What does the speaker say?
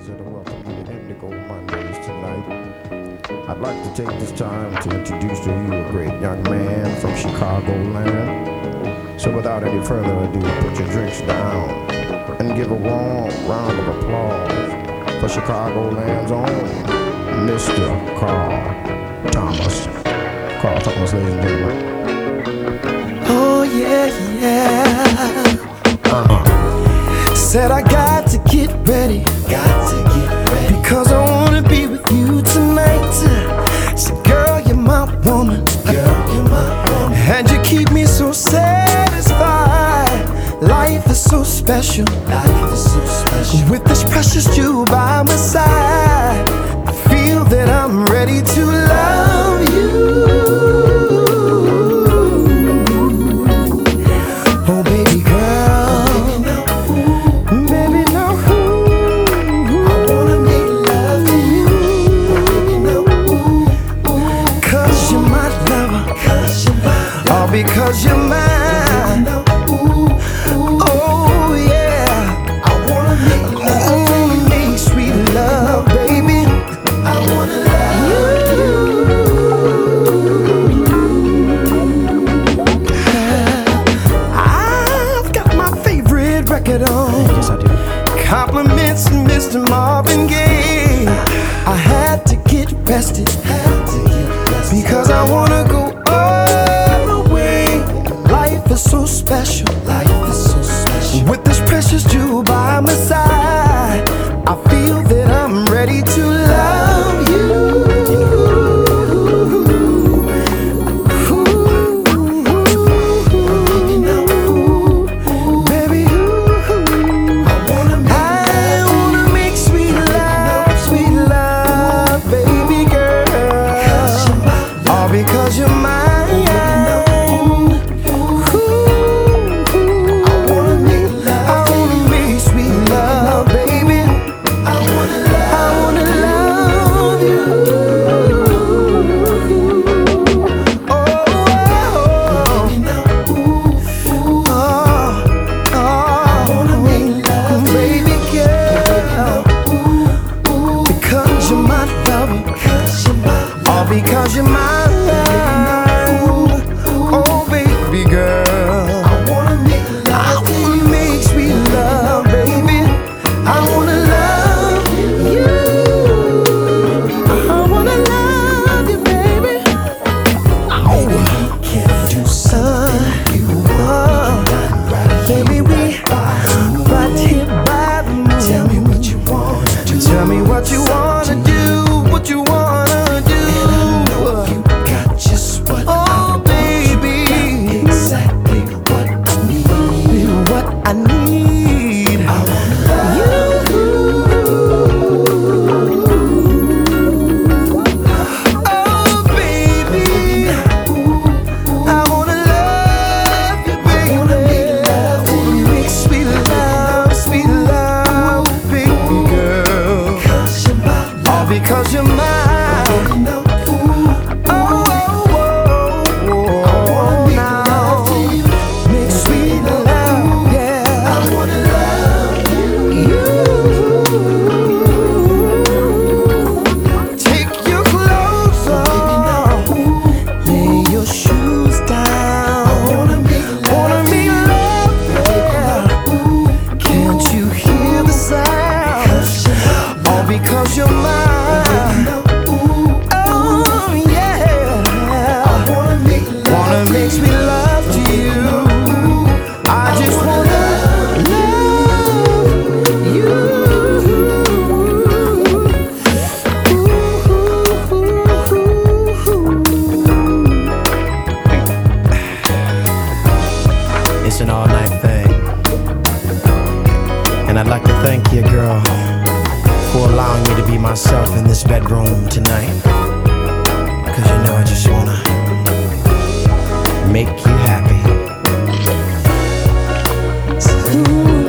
pleasure to welcome you to Indigo Mondays tonight. I'd like to take this time to introduce to you a great young man from Chicagoland. So without any further ado, put your drinks down and give a warm round of applause for Chicagoland's own Mr. Carl Thomas. Carl Thomas, ladies and gentlemen. Oh yeah, yeah. Said I got to get ready, because I wanna be with you tonight. Said girl, you're my woman, and you keep me so satisfied. Life is so special, with this precious jewel by my side. I feel that I'm ready to love you. Because you're mine. Oh yeah. I wanna make sweet love, baby. I wanna love you. I've got my favorite record on. Yes, I do. Compliments from Mr. Marvin Gaye. I had to get rested, because I wanna go so special. Life is so special. With this precious jewel by my side, I feel that I'm ready to love you. Baby, I wanna make sweet love, baby girl. All because you're mine. Because you're mine, oh baby girl. I wanna make sweet love, baby. I wanna love you. I wanna love you, baby. Maybe we can do something. Maybe we right here by the moon. Tell me what you wanna do. Tell me what you wanna do. What you wanna do. I need. I wanna love you. Oh baby, I wanna love you, baby. I wanna make sweet love, baby girl. All because you're mine. Because you're mine. Oh yeah. I wanna make sweet love to you. I just wanna love you. It's an all-night thing, and I'd like to thank you, girl, for allowing me to be myself in this bedroom tonight. Cause you know I just wanna make you happy.